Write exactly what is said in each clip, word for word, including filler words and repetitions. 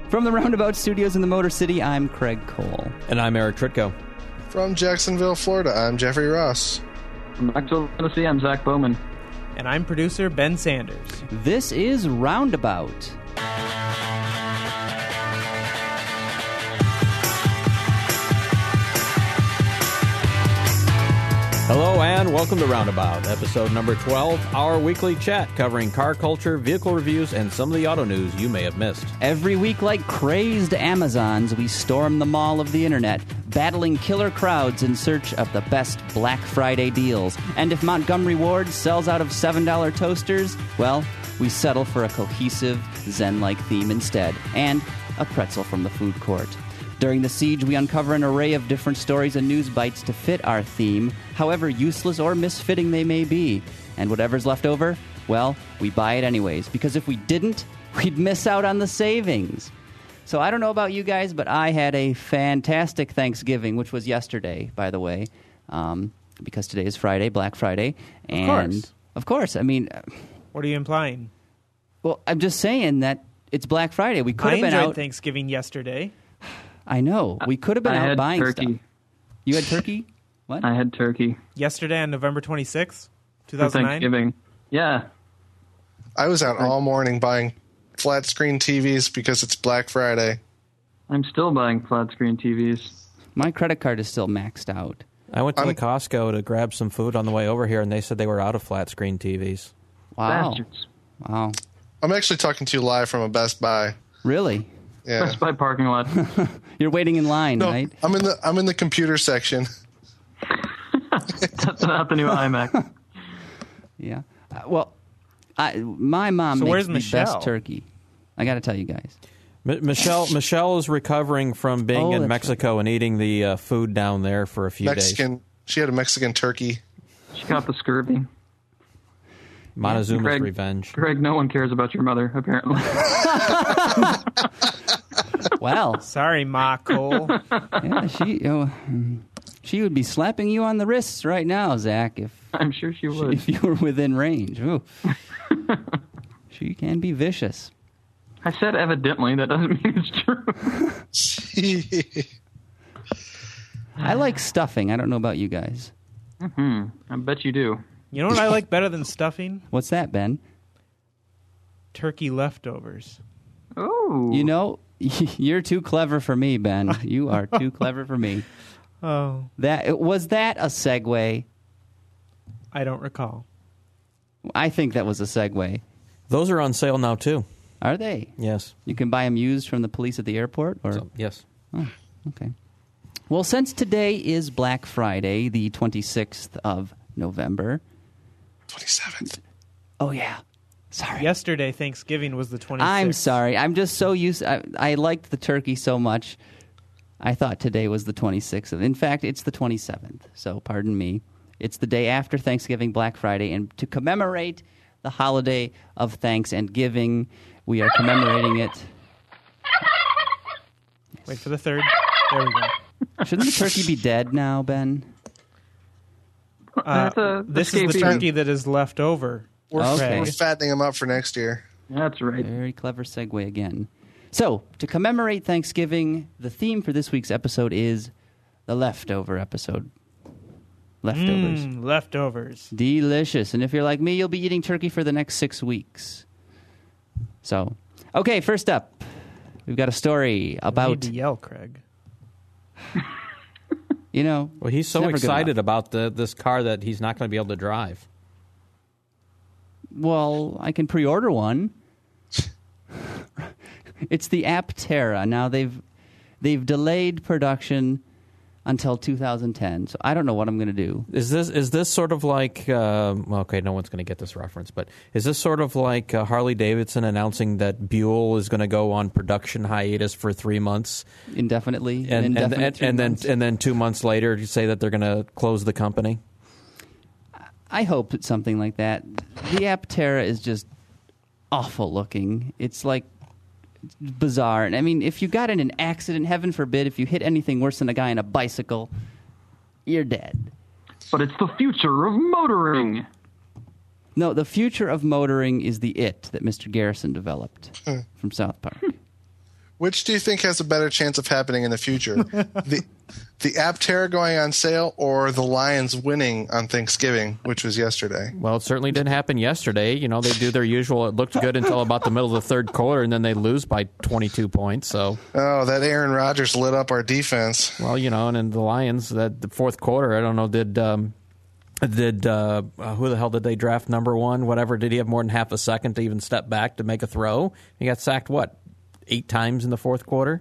From the Roundabout Studios in the Motor City, I'm Craig Cole. And I'm Eric Tritko. From Jacksonville, Florida, I'm Jeffrey Ross. From Knoxville, Tennessee, I'm Zach Bowman. And I'm producer Ben Sanders. This is Roundabout. Hello and welcome to Roundabout, episode number twelve, our weekly chat covering car culture, vehicle reviews, and some of the auto news you may have missed. Every week, like crazed Amazons, we storm the mall of the internet, battling killer crowds in search of the best Black Friday deals. And if Montgomery Ward sells out of seven dollar toasters, well, we settle for a cohesive, Zen-like theme instead, and a pretzel from the food court. During the siege, we uncover an array of different stories and news bites to fit our theme, however useless or misfitting they may be. And whatever's left over, well, we buy it anyways, because if we didn't, we'd miss out on the savings. So I don't know about you guys, but I had a fantastic Thanksgiving, which was yesterday, by the way, um, because today is Friday, Black Friday. And of course. Of course. I mean... What are you implying? Well, I'm just saying that it's Black Friday. We could I have been enjoyed out... Thanksgiving yesterday. I know. We could have been I out had buying turkey. stuff. You had turkey? What? I had turkey. Yesterday on November twenty-sixth, two For thousand nine? Thanksgiving. Yeah. I was out all morning buying flat screen T Vs because it's Black Friday. I'm still buying flat screen T Vs. My credit card is still maxed out. I went to I'm- the Costco to grab some food on the way over here, and they said they were out of flat screen T Vs. Wow. Bastards. Wow. I'm actually talking to you live from a Best Buy. Really? Yeah. Best Buy parking lot. You're waiting in line, No, right? I'm in the I'm in the computer section. That's not the new iMac. Yeah. Uh, well, I, my mom So makes where's the Michelle? best turkey. I got to tell you guys. M- Michelle Michelle is recovering from being Oh, in that's Mexico and eating the uh, food down there for a few Mexican. She had a Mexican turkey. She got the scurvy. days. Montezuma's Greg- revenge. Greg, no one cares about your mother, apparently. Well, Sorry, Ma Cole. yeah, she you know, mm, she would be slapping you on the wrists right now, Zach, if I'm sure she would. if you were within range. Ooh. She can be vicious. I said evidently. That doesn't mean it's true. I like stuffing. I don't know about you guys. hmm I bet you do. You know what I like better than stuffing? What's that, Ben? Turkey leftovers. Oh. You know, you're too clever for me, Ben. You are too clever for me. Oh, That was that a segue? I don't recall. I think that was a segue. Those are on sale now, too. Are they? Yes. You can buy them used from the police at the airport? Or So, yes. Oh, okay. Well, since today is Black Friday, the twenty-sixth of November. twenty-seventh. Oh, yeah. Sorry. Yesterday, Thanksgiving was the twenty-sixth. I'm sorry. I'm just so used. I, I liked the turkey so much. I thought today was the twenty-sixth. In fact, it's the twenty-seventh. So, pardon me. It's the day after Thanksgiving, Black Friday, and to commemorate the holiday of thanks and giving, we are commemorating it. Wait for the third. There we go. Shouldn't the turkey be dead now, Ben? Uh, That's a this is the escapee. turkey that is left over. We're, Okay. we're fattening them up for next year. That's right. Very clever segue again. So, to commemorate Thanksgiving, the theme for this week's episode is the leftover episode. Leftovers. Mm, leftovers. Delicious. And if you're like me, you'll be eating turkey for the next six weeks. So, okay, first up, we've got a story You need about, to yell, Craig. you know... Well, he's it's so never good excited enough. about the, this car that he's not going to be able to drive. Well, I can pre-order one. It's the Aptera. Now, they've they've delayed production until two thousand ten, so I don't know what I'm going to do. Is this is this sort of like uh, well, okay, no one's going to get this reference, but is this sort of like uh, Harley Davidson announcing that Buell is going to go on production hiatus for three months, Indefinitely. and and, indefinite and, three and then months. and then two months later you say that they're going to close the company? I hope it's something like that. The Aptera is just awful looking. It's like bizarre. And I mean, if you got in an accident, heaven forbid, if you hit anything worse than a guy on a bicycle, you're dead. But it's the future of motoring. No, the future of motoring is the It that Mister Garrison developed from South Park. Which do you think has a better chance of happening in the future? the the Aptera going on sale or the Lions winning on Thanksgiving, which was yesterday? Well, it certainly didn't happen yesterday. You know, they do their usual, it looked good until about the middle of the third quarter, and then they lose by twenty-two points. So, oh, that Aaron Rodgers lit up our defense. Well, you know, and then the Lions, that the fourth quarter, I don't know, did um, did uh, who the hell did they draft number one? Whatever, did he have more than half a second to even step back to make a throw? He got sacked, what, eight times in the fourth quarter?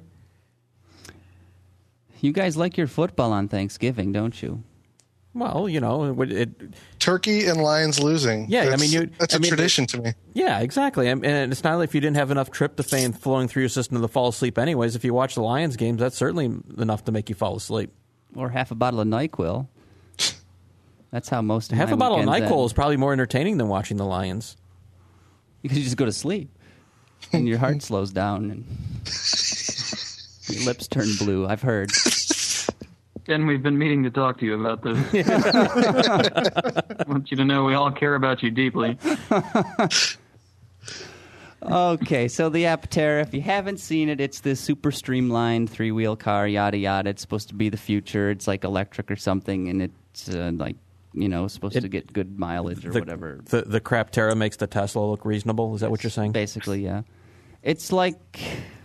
You guys like your football on Thanksgiving, don't you? Well, you know, it, it turkey and Lions losing. Yeah, that's, I mean, you, that's I a mean, tradition to me. Yeah, exactly. And it's not like if you didn't have enough tryptophan flowing through your system to fall asleep anyways. If you watch the Lions games, that's certainly enough to make you fall asleep. Or half a bottle of NyQuil. That's how most of half my a bottle of NyQuil end. is probably more entertaining than watching the Lions. Because you just go to sleep, and your heart slows down, and your lips turn blue. I've heard. Ken, we've been meaning to talk to you about this. I want you to know we all care about you deeply. Okay, so the Aptera, if you haven't seen it, it's this super streamlined three-wheel car, yada, yada. It's supposed to be the future. It's like electric or something, and it's uh, like, you know, supposed It- to get good mileage or the, whatever. The, the Craptera makes the Tesla look reasonable. Is that what you're saying? Basically, yeah. It's like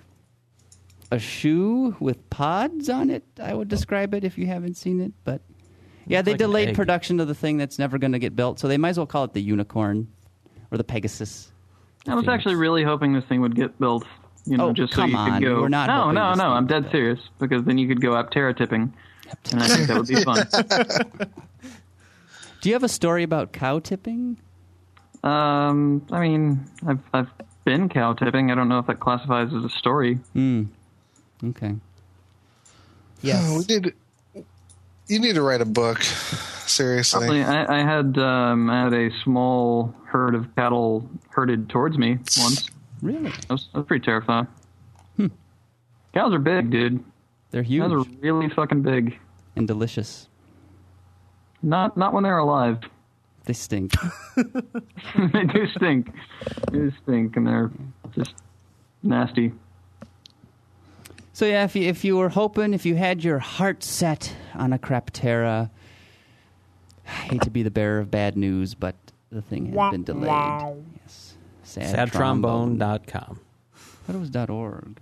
a shoe with pods on it, I would describe it if you haven't seen it. But yeah, they like an delayed egg. production of the thing that's never going to get built, so they might as well call it the Unicorn or the Pegasus. I was actually really hoping this thing would get built. You know, Oh, just come so you on. could go. We're not no, hoping no, this no. thing I'm would dead get serious because then you could go Aptera tipping, and I think that would be fun. Do you have a story about cow tipping? Um, I mean, I've I've been cow tipping. I don't know if that classifies as a story. Hmm. Okay. Oh, we need, you need to write a book. Seriously. Probably, I, I had um, I had a small herd of cattle herded towards me once. Really? That was, that was pretty terrifying. Cows are big, dude. They're huge Cows are really fucking big. and delicious. Not not when they're alive. They stink. They do stink. They do stink, and they're just nasty. So yeah, if you, if you were hoping, if you had your heart set on a Craptera, I hate to be the bearer of bad news, but the thing has been delayed. Yes. Sad, sad trombone dot com. I thought it was .org.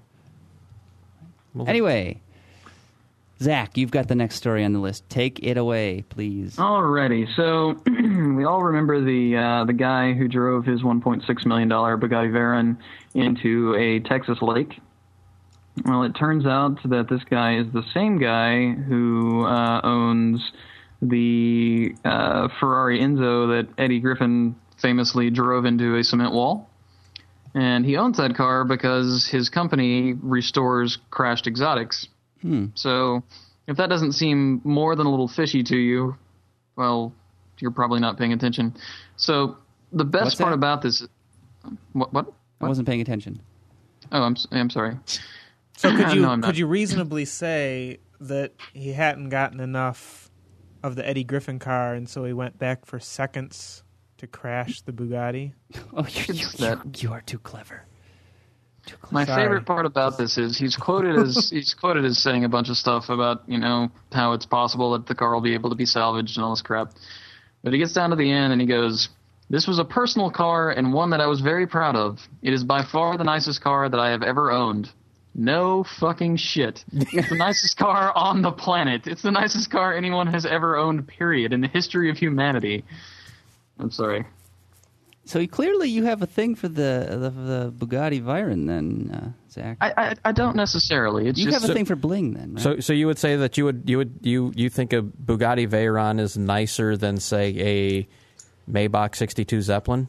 Anyway, Zach, you've got the next story on the list. Take it away, please. Alrighty, so we all remember the uh, the guy who drove his one point six million dollars Bugatti Veyron into a Texas lake. Well, it turns out that this guy is the same guy who uh, owns the uh, Ferrari Enzo that Eddie Griffin famously drove into a cement wall. And he owns that car because his company restores crashed exotics. Hmm. So if that doesn't seem more than a little fishy to you, well, you're probably not paying attention. So the best What's part that? about this... What? What? I wasn't paying attention. Oh, I'm, s- I'm sorry. So could you No, I'm not. could you reasonably say that he hadn't gotten enough of the Eddie Griffin car, and so he went back for seconds to crash the Bugatti? Oh, you, you, It's that- you, you are too clever. Too clever. My Sorry. favorite part about this is he's quoted as he's quoted as saying a bunch of stuff about, you know, how it's possible that the car will be able to be salvaged and all this crap. But he gets down to the end and he goes, "This was a personal car and one that I was very proud of. It is by far the nicest car that I have ever owned." No fucking shit. It's the nicest car on the planet. It's the nicest car anyone has ever owned, period, in the history of humanity. I'm sorry. So you, clearly you have a thing for the the, the Bugatti Veyron, then, uh, Zach. I, I I don't necessarily. It's you just have a thing for bling, then, right? So, so you would say that you would you would you you think a Bugatti Veyron is nicer than, say, a Maybach sixty-two Zeppelin?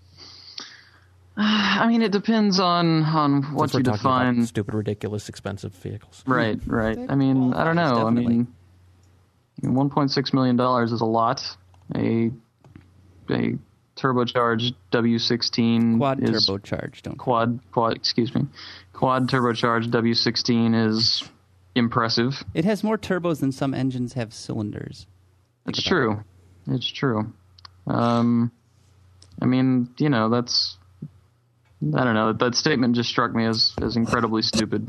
I mean, it depends on on what Since we're you talking about define. stupid, ridiculous, expensive vehicles. Right, right. I mean, I don't know. I Definitely. mean, one point six million dollars is a lot. A a turbocharged W sixteen Quad is turbocharged, don't quad quad. Excuse me, quad turbocharged W sixteen is impressive. It has more turbos than some engines have cylinders. It's true. It's true. Um, I mean, you know, that's I don't know. That statement just struck me as, as incredibly stupid.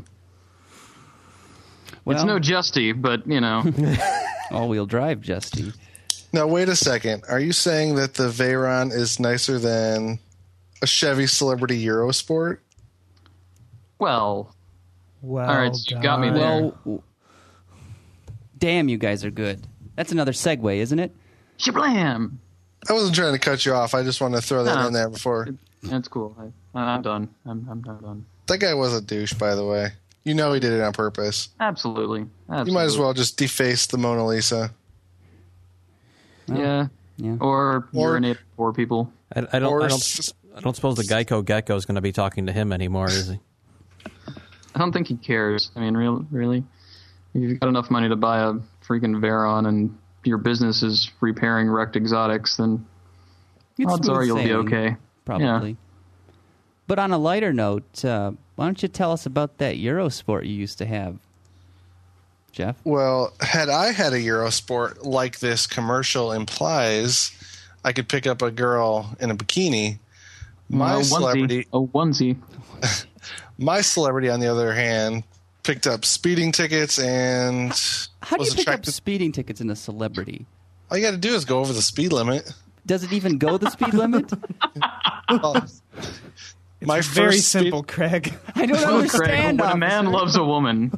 Well, it's no Justy, but, you know. all-wheel drive Justy. Now, wait a second. Are you saying that the Veyron is nicer than a Chevy Celebrity Eurosport? Well, Well, all right, so you got me done. there. Well, w- damn, you guys are good. That's another segue, isn't it? Shablam! I wasn't trying to cut you off. I just wanted to throw that No. in there before. That's cool. I, I'm done. I'm, I'm done. That guy was a douche, by the way. You know he did it on purpose. Absolutely. Absolutely. You might as well just deface the Mona Lisa. Yeah. Yeah. Or, Or- urinate poor people. I, I don't. Or I don't. s- I don't suppose the Geico Gecko is going to be talking to him anymore, is he? I don't think he cares. I mean, real, really? If you've got enough money to buy a freaking Veyron and your business is repairing wrecked exotics, then It's odds smooth are you'll be sailing, okay. Probably. Yeah. But on a lighter note, uh, why don't you tell us about that Eurosport you used to have, Jeff? Well, had I had a Eurosport like this commercial implies, I could pick up a girl in a bikini. My a onesie, celebrity, a onesie. my celebrity, on the other hand, picked up speeding tickets and How do was you pick attracted. up speeding tickets in a celebrity? All you got to do is go over the speed limit. Does it even go the speed limit? Well, my It's very first speed- simple, Craig. I don't Well, Craig, understand. when a man officer. loves a woman.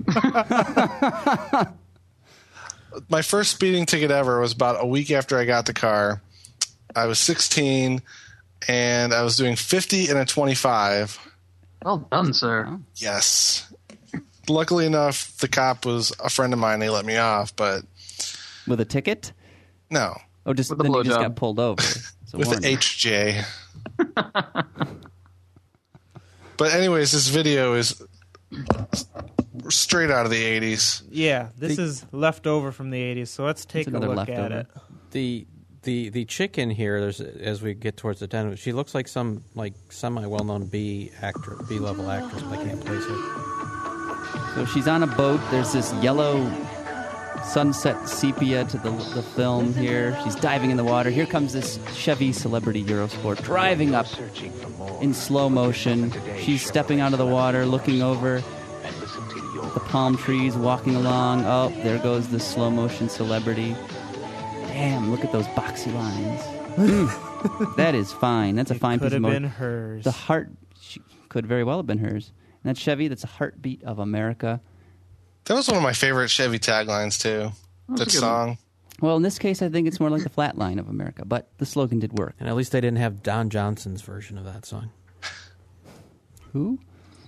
my first speeding ticket ever was about a week after I got the car. I was sixteen, and I was doing fifty and a twenty-five. Well done, sir. Yes. Luckily enough, the cop was a friend of mine. He let me off, but With a ticket? no, Oh, just With a then you just blowjob. got pulled over. It's a with warning. an H J. But anyways, this video is straight out of the eighties. Yeah, this is left over from the eighties, so let's take a another look at leftover. it. The the the chick in here, there's as we get towards the end, she looks like some like semi well known B actor, B level actress, but I can't place her. So she's on a boat. There's this yellow sunset sepia to the, the film here. She's diving in the water. Here comes this Chevy Celebrity Eurosport driving up in slow motion. She's stepping out of the water, looking over the palm trees, walking along. Oh, there goes this slow motion celebrity. Damn, look at those boxy lines. Mm, that is fine. That's a It fine could piece of have motor. been hers. The heart she could very well have been hers. And that Chevy, that's a heartbeat of America. That was one of my favorite Chevy taglines too. That's That a good song. Well, in this case, I think it's more like the flat line of America, but the slogan did work. And at least they didn't have Don Johnson's version of that song. Who?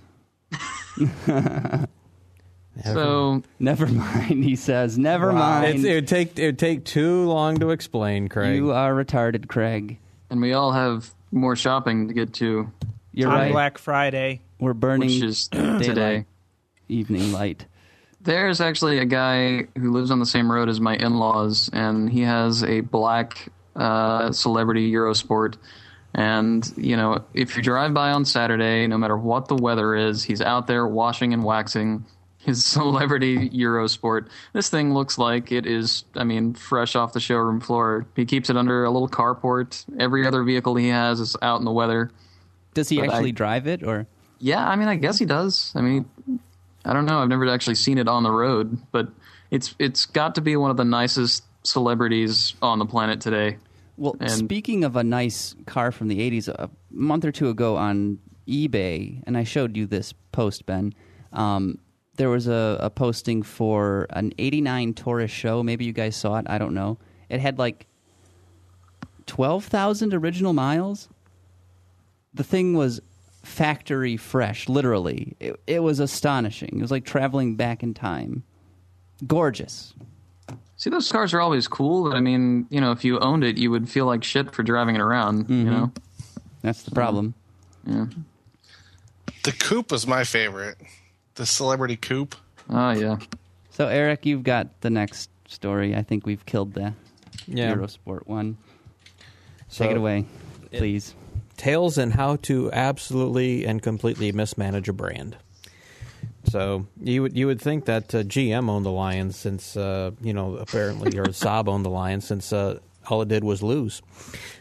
So, Never mind, he says. Never mind. It's, it would take it would take too long to explain, Craig. You are retarded, Craig. and we all have more shopping to get to, You're on right. Black Friday. We're burning which is daylight, today. evening light. There's actually a guy who lives on the same road as my in-laws, and he has a black uh, Celebrity Eurosport. And, you know, if you drive by on Saturday, no matter what the weather is, he's out there washing and waxing his Celebrity Eurosport. This thing looks like it is, I mean, fresh off the showroom floor. He keeps it under a little carport. Every other vehicle he has is out in the weather. Does he But actually I- drive it, or Yeah, I mean, I guess he does. I mean, I don't know. I've never actually seen it on the road, but it's it's got to be one of the nicest celebrities on the planet today. Well, And- speaking of a nice car from the eighties, a month or two ago on eBay, and I showed you this post, Ben, um, there was a, a posting for an eighty-nine Taurus show. Maybe you guys saw it. I don't know. It had like twelve thousand original miles. The thing was factory fresh, literally. It, it was astonishing. It was like traveling back in time. Gorgeous. See, those cars are always cool, but I mean, you know, if you owned it, you would feel like shit for driving it around, you know? That's the problem. Yeah. The coupe was my favorite. The Celebrity coupe. Oh, yeah. So, Eric, you've got the next story. I think we've killed the Yeah. Eurosport one. So, Take it away, please. Tales on how to absolutely and completely mismanage a brand. So you would you would think that uh, G M owned the Lions since uh, you know apparently or Saab owned the Lions since uh, all it did was lose.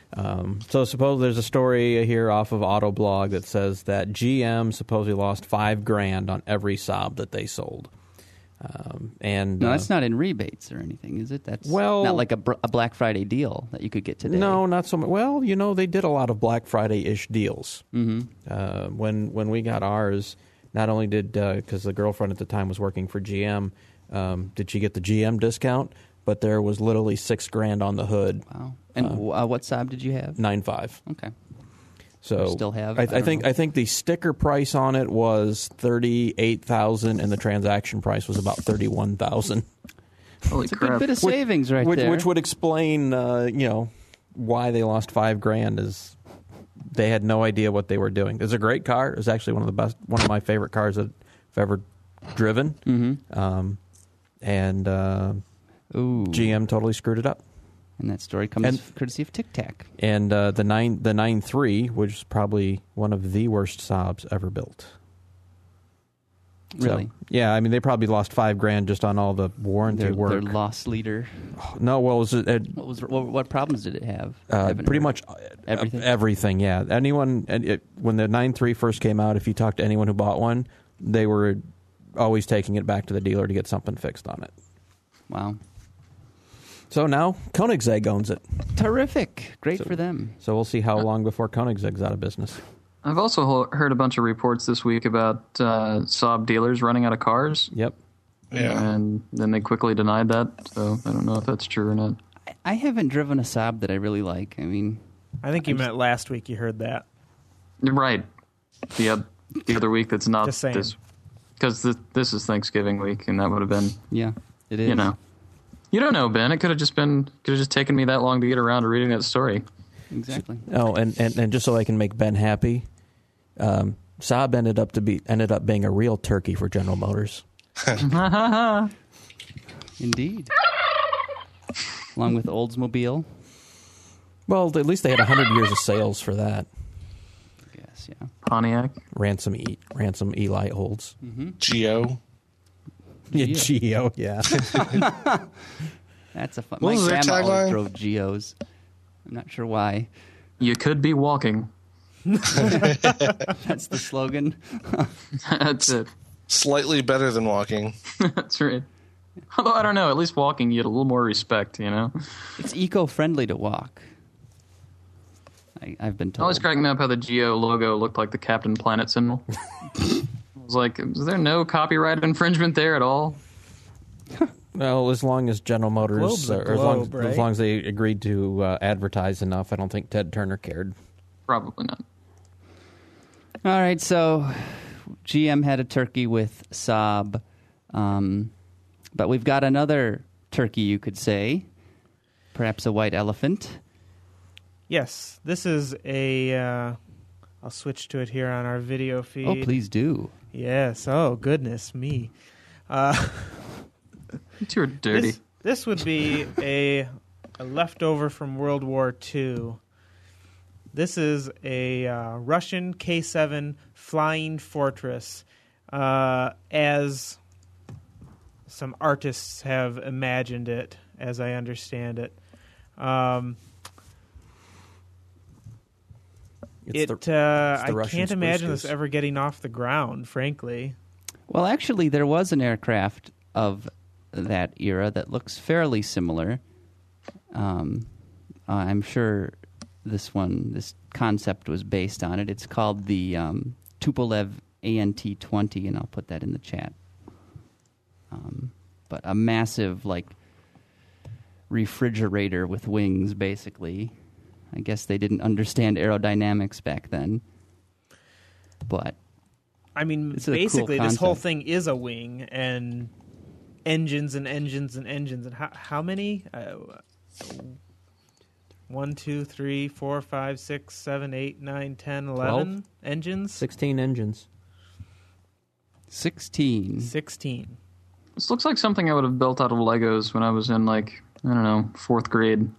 Um, so suppose there's a story here off of Autoblog that says that G M supposedly lost five grand on every Saab that they sold. Um, and No, uh, that's not in rebates or anything, is it? That's Well- not like a, br- a Black Friday deal that you could get today. No, not so much. Well, you know, they did a lot of Black Friday-ish deals. Mm-hmm. Uh, when when we got ours, not only did, because the girlfriend at the time was working for G M, um, did she get the G M discount, but there was literally six grand on the hood. Wow. And uh, what Saab did you have? Nine five. Okay. So You still have? I, I I don't think know. I think the sticker price on it was thirty eight thousand, and the transaction price was about thirty one thousand. Holy It's a crap. good bit of savings right which, there. which would explain, uh, you know, why they lost five grand. Is they had no idea what they were doing. It's a great car. It's actually one of the best, one of my favorite cars that I've ever driven. Mm-hmm. Um, and uh, Ooh. G M totally screwed it up. And that story comes And- courtesy of Tic Tac. And uh, the nine the nine three, which is probably one of the worst Saabs ever built. So, Really? yeah, I mean they probably lost five grand just on all the warranty Their, work. their loss leader. No, well, was it, it What was what, what problems did it have? I uh, haven't pretty heard. much uh, Everything? Everything, yeah. Anyone and it, when the nine three first came out, if you talked to anyone who bought one, they were always taking it back to the dealer to get something fixed on it. Wow. So now Koenigsegg owns it. Terrific. Great So- for them. So we'll see how long before Koenigsegg's out of business. I've also ho- heard a bunch of reports this week about uh, Saab dealers running out of cars, Yep. Yeah. and then they quickly denied that. So I don't know if that's true or not. I, I haven't driven a Saab that I really like. I mean, I think you meant last week you heard that. Right. The oth- the other week that's not Just saying. this, because this, this is Thanksgiving week, and that would have been, yeah, it is. you know. You don't know, Ben. It could have just been, could have just taken me that long to get around to reading that story. Exactly. Oh, and, and, and just so I can make Ben happy, um, Saab ended up to be ended up being a real turkey for General Motors. Indeed. Along with Oldsmobile. Well, at least they had a hundred years of sales for that. I guess, yeah. Pontiac. Ransom e, ransom Eli holds. Geo. Yeah, Geo. Yeah. That's a fun. What My was their grandma always tagline? drove Geos. I'm not sure why. You could be walking. That's the slogan. That's it. Slightly better than walking. That's right. Although, I don't know. At least walking, you get a little more respect, you know? It's eco-friendly to walk. I, I've been I told. was cracking up how the Geo logo looked like the Captain Planet symbol. I was like, is there no copyright infringement there at all? Well, as long as General Motors, globe's a uh, or as long, globe, as right? long as they agreed to uh, advertise enough, I don't think Ted Turner cared. Probably not. All right, so G M had a turkey with Saab, um, but we've got another turkey, you could say, perhaps a white elephant. Yes, this is a. Uh, I'll switch to it here on our video feed. Oh, please do. Yes. Oh, goodness me. Uh, You two are dirty. this, this would be a, a leftover from World War Two. This is a uh, Russian K seven Flying Fortress, uh, as some artists have imagined it, as I understand it. Um, It's it the, uh, it's the I Russian can't imagine spruce this goose. ever getting off the ground, frankly. Well, actually, there was an aircraft of that era that looks fairly similar. Um, uh, I'm sure this one, this concept was based on it. It's called the um, Tupolev A N T twenty, and I'll put that in the chat. Um, but a massive, like, refrigerator with wings, basically. I guess they didn't understand aerodynamics back then. But I mean, It's a cool basically, this whole concept. thing is a wing and engines and engines and engines. And how, how many? Uh, one, two, three, four, five, six, seven, eight, nine, ten, eleven engines? sixteen engines. sixteen. Sixteen. This looks like something I would have built out of Legos when I was in, like, I don't know, fourth grade.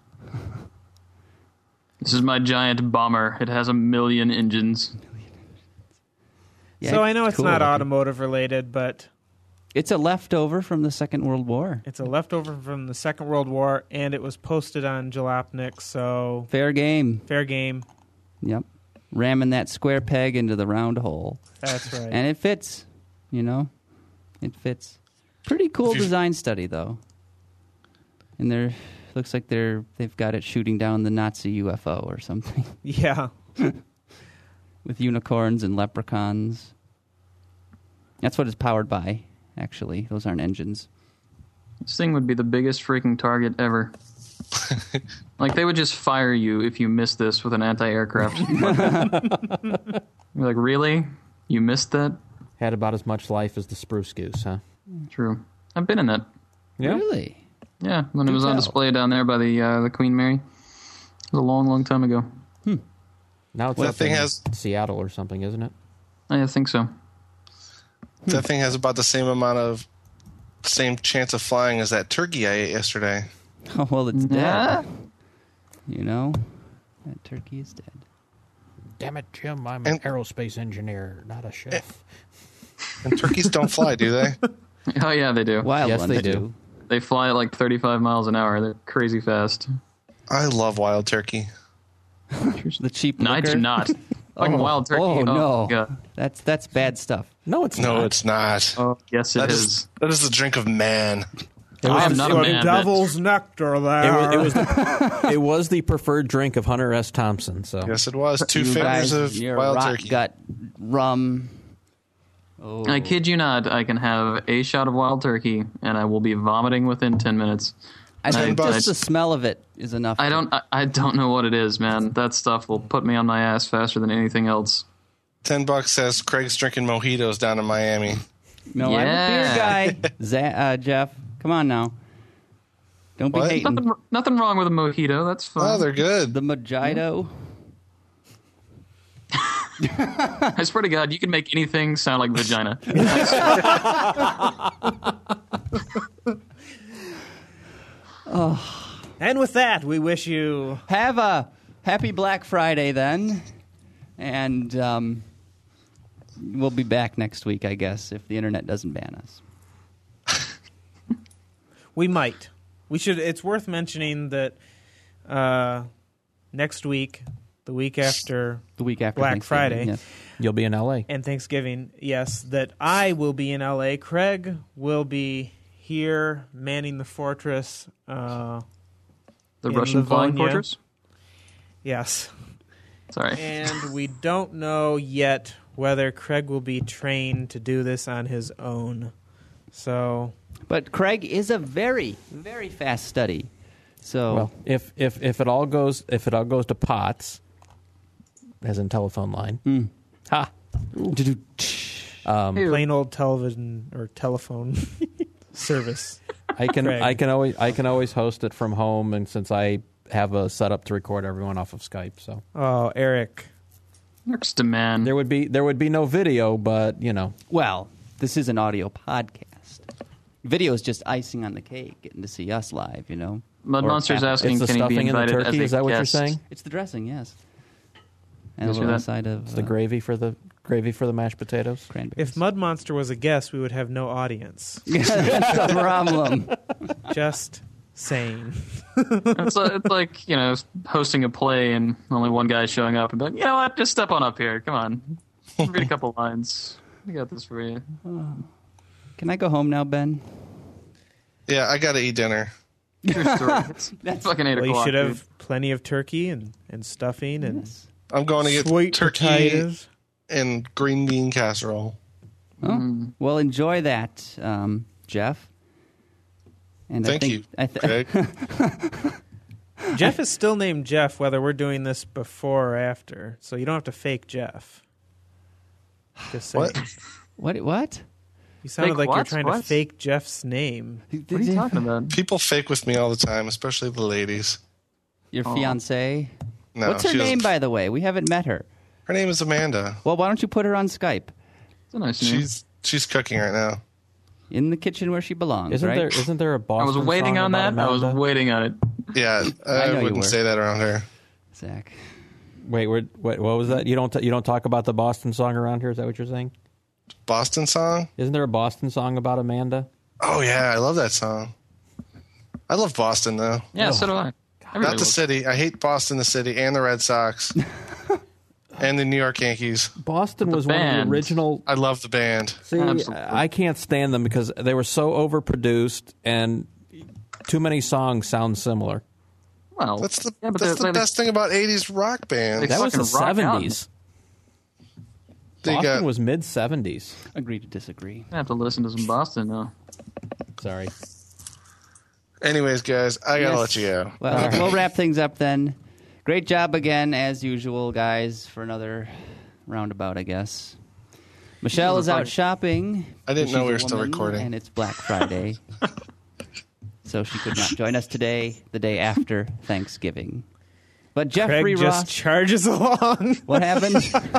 This is my giant bomber. It has a million engines. Yeah, so I know it's cool not looking. automotive related, but It's a leftover from the Second World War. It's a leftover from the Second World War, and it was posted on Jalopnik, so Fair game. fair game. Yep. Ramming that square peg into the round hole. That's right. And it fits, you know? It fits. Pretty cool If you- design study, though. And they're looks like they're they've got it shooting down the Nazi U F O or something yeah. with unicorns and leprechauns. That's what it's powered by, actually. Those aren't engines. This thing would be the biggest freaking target ever. Like, they would just fire you if you missed this with an anti-aircraft. You're like, really? You missed that? Had about as much life as the Spruce Goose, huh? True. I've been in that. Yeah. Really? Yeah, when it Do was on tell. display down there by the uh, the Queen Mary. It was a long, long time ago. Now it's That up thing in has- Seattle or something, isn't it? I think so. That thing has about the same amount of same chance of flying as that turkey I ate yesterday. Oh, well, it's Yeah. dead. You know? That turkey is dead. Damn it, Jim! I'm And- an aerospace engineer, not a chef. And turkeys don't fly, do they? Oh, yeah, they do. Wild Yes, ones they do. They fly at like thirty-five miles an hour. They're crazy fast. I love wild turkey. The cheap No, I liquor. do not. Fucking Oh, wild turkey. Oh, no. my God. That's that's bad stuff. No, it's No, not. it's not. Oh, yes, it That is. is that is the drink of man. I am not a Some man. but- devil's nectar there. It was, it was the, it was the preferred drink of Hunter S. Thompson. So Yes, it was. Two You fingers guys, of your wild rot turkey. gut rum. Oh. I kid you not, I can have a shot of wild turkey and I will be vomiting within ten minutes. I think bucks. just the smell of it is enough. I don't I, I don't know what it is, man. That stuff will put me on my ass faster than anything else. Ten bucks says Craig's drinking mojitos down in Miami. No, I'm a Yeah. beer guy. Z- uh, Jeff, come on now. Don't be What? hating. Nothing nothing wrong with a mojito. That's fine. Oh, they're good. The Mojito. I swear to God, you can make anything sound like vagina. And with that, we wish you Have a happy Black Friday then. And um, we'll be back next week, I guess, if the internet doesn't ban us. We might. We should. It's worth mentioning that uh, next week, the week after The week after Black Thanksgiving, Friday, yes. you'll be in L A. and Thanksgiving, yes, that I will be in L A. Craig will be here manning the fortress. Uh, The In Russian flying Livonia. fortress? yes. Sorry. And we don't know yet whether Craig will be trained to do this on his own. So, But Craig is a very, very fast study. So Well, if if if it all goes if it all goes to pots, as in telephone line, Mm. ha. Um, Ew. plain old television or telephone service. I can Craig. I can always I can always host it from home, and since I have a setup to record everyone off of Skype, so Oh, Eric. Next to man. there would be there would be no video, but you know, well, this is an audio podcast. Video is just icing on the cake, getting to see us live, you know. Mud Or Monster's half- asking, it's the can he be stuffing in the invited as turkey. a Is that what you're guest? saying? It's the dressing, yes. And Yes, a hear little that? side of It's the uh, gravy for the gravy for the mashed potatoes. cranberries. If Mud Monster was a guest, we would have no audience. That's the problem. Just saying. it's, like, it's like, you know, hosting a play and only one guy showing up and be like, you know what, just step on up here. Come on. Read a couple lines. We got this for you. Can I go home now, Ben? Yeah, I got to eat dinner. True story. It's fucking eight Well, you o'clock. should dude. have plenty of turkey and, and stuffing and Yes. I'm going to get sweet turkey potatoes. and green bean casserole. Oh, Mm. well, enjoy that, um, Jeff. And Thank I think, you, I th- Craig. Jeff is still named Jeff, whether we're doing this before or after. So you don't have to fake Jeff. Just saying. What? what? What? You sounded Fake like you're what? trying What? to fake Jeff's name. What are you talking about? People fake with me all the time, especially the ladies. Your Oh. fiance? No, What's her she doesn't- name, by the way? We haven't met her. Her name is Amanda. Well, why don't you put her on Skype? It's a nice name. She's she's cooking right now. In the kitchen where she belongs, Isn't right? there isn't there a I Boston was waiting song on that. about I was Amanda? waiting on it. Yeah, I I, know you wouldn't were. say that around her. Zach. Wait, wait, what, what was that? You don't t- you don't talk about the Boston song around here? Is that what you're saying? Boston song? Isn't there a Boston song about Amanda? Oh, yeah. I love that song. I love Boston, though. Yeah, oh. so do I. I really Not the city. I hate Boston, the city, and the Red Sox. And the New York Yankees. Boston was one of the original. I love the band. See, Absolutely. I can't stand them because they were so overproduced and too many songs sound similar. Well, that's the, yeah, but that's the like, best thing about eighties rock bands. That was the seventies. Boston got, was mid seventies. Agree to disagree. I have to listen to some Boston now. Sorry. Anyways, guys, I gotta yes. let you go. Well, right. We'll wrap things up then. Great job again, as usual, guys, for another roundabout, I guess. Michelle is out shopping. I didn't know we were still recording. And it's Black Friday. So she could not join us today, the day after Thanksgiving. But Jeffrey Craig Ross just charges along. What happened?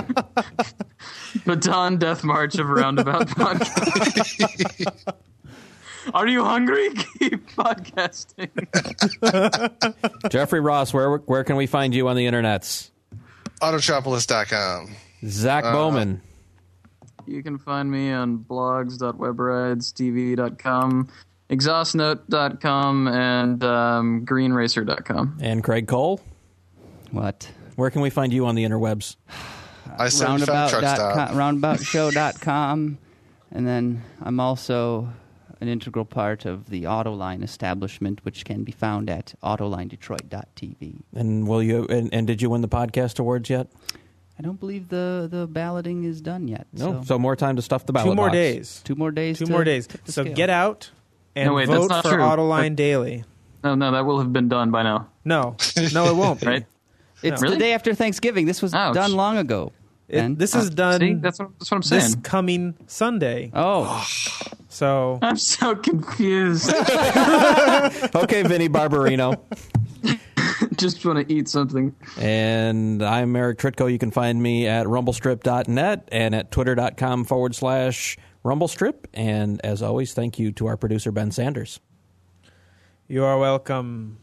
Baton Death March of Roundabout Podcast. Are you hungry? Keep podcasting. Jeffrey Ross, where where can we find you on the internets? Autotropolis dot com. Zach uh, Bowman. You can find me on blogs dot web rides t v dot com, exhaust note dot com, and um, green racer dot com. And Craig Cole? What? Where can we find you on the interwebs? I roundabout dot com, roundabout show dot com. And then I'm also an integral part of the Autoline establishment, which can be found at autoline detroit dot t v. And will you? And, and did you win the podcast awards yet? I don't believe the, the balloting is done yet. No, so. so, so more time to stuff the ballot Two more box. days. Two more days. Two to more days. So scale. Get out and no, wait, vote that's not for true. Autoline but, Daily. No, no, that will have been done by now. No, no, it won't be. Right? It's no. the Really? day after Thanksgiving. This was Ouch. done long ago. It, this is uh, done. See? That's, what, that's what I'm saying. This coming Sunday. Oh, so I'm so confused. Okay, Vinny Barbarino. Just want to eat something. And I'm Eric Tritko. You can find me at rumblestrip dot net and at twitter.com forward slash rumblestrip. And as always, thank you to our producer, Ben Sanders. You are welcome.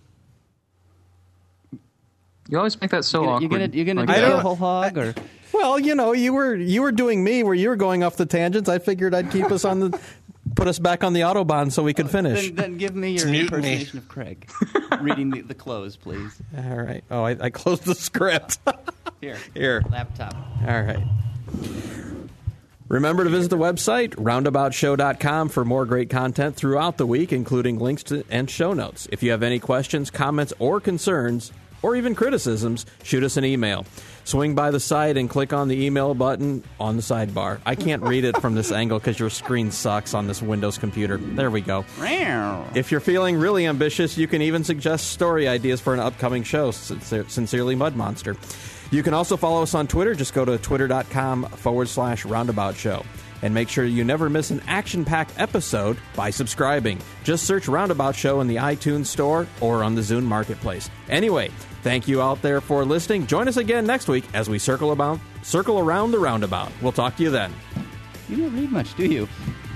You always make that so you're awkward. gonna, you're gonna, you're like gonna do that. the whole hog, or Well, you know, you were you were doing me where you were going off the tangents. I figured I'd keep us on the, put us back on the Autobahn so we could finish. Then, then give me your impersonation of Craig. Reading the, the close, please. All right. Oh, I, I closed the script. Here. Here. Laptop. All right. Remember to visit the website, roundabout show dot com, for more great content throughout the week, including links to and show notes. If you have any questions, comments, or concerns, or even criticisms, shoot us an email. Swing by the site and click on the email button on the sidebar. I can't read it from this angle because your screen sucks on this Windows computer. There we go. If you're feeling really ambitious, you can even suggest story ideas for an upcoming show. Sincerely, Mud Monster. You can also follow us on Twitter. Just go to twitter.com forward slash roundabout show. And make sure you never miss an action-packed episode by subscribing. Just search Roundabout Show in the iTunes Store or on the Zune Marketplace. Anyway, thank you out there for listening. Join us again next week as we circle about, circle around the roundabout. We'll talk to you then. You don't read much, do you?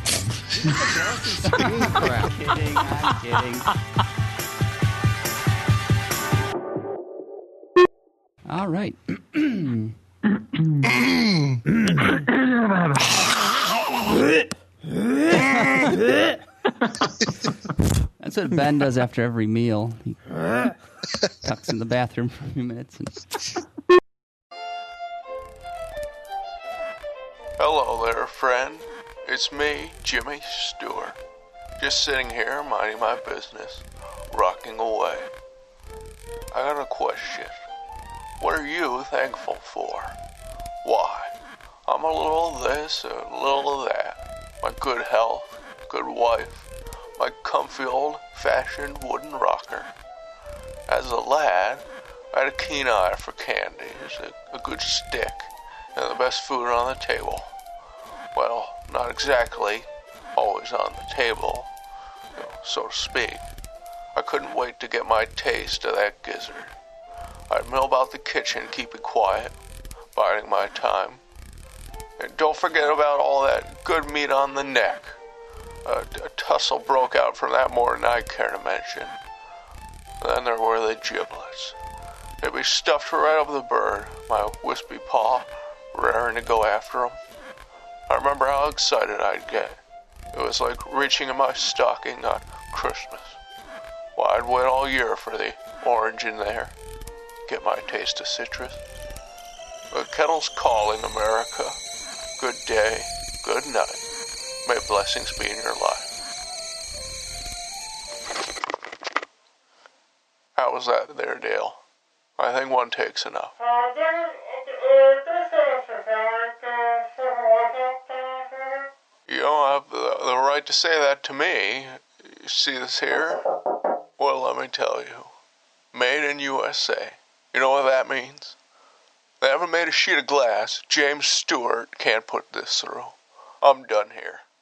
I'm kidding, I'm kidding. All right. That's what Ben does after every meal. He tucks in the bathroom for a few minutes. And... Hello there, friend. It's me, Jimmy Stewart. Just sitting here minding my business, rocking away. I got a question. What are you thankful for? Why? I'm a little of this, a little of that. My good health, good wife, my comfy old-fashioned wooden rocker. As a lad, I had a keen eye for candies, a, a good stick, and the best food on the table. Well, not exactly always on the table, you know, so to speak. I couldn't wait to get my taste of that gizzard. I'd mill about the kitchen, keep it quiet, biding my time. And don't forget about all that good meat on the neck. Uh, a tussle broke out from that more than I care to mention. Then there were the giblets. They'd be stuffed right over the bird, my wispy paw raring to go after 'em. I remember how excited I'd get. It was like reaching in my stocking on Christmas. Well, I'd wait all year for the orange in there. Get my taste of citrus. The kettle's calling, America. Good day, good night. May blessings be in your life. How was that there, Dale? I think one take's enough. You don't have the, the right to say that to me. You see this here? Well, let me tell you. Made in U S A. You know what that means? They haven't made a sheet of glass James Stewart can't put this through. I'm done here.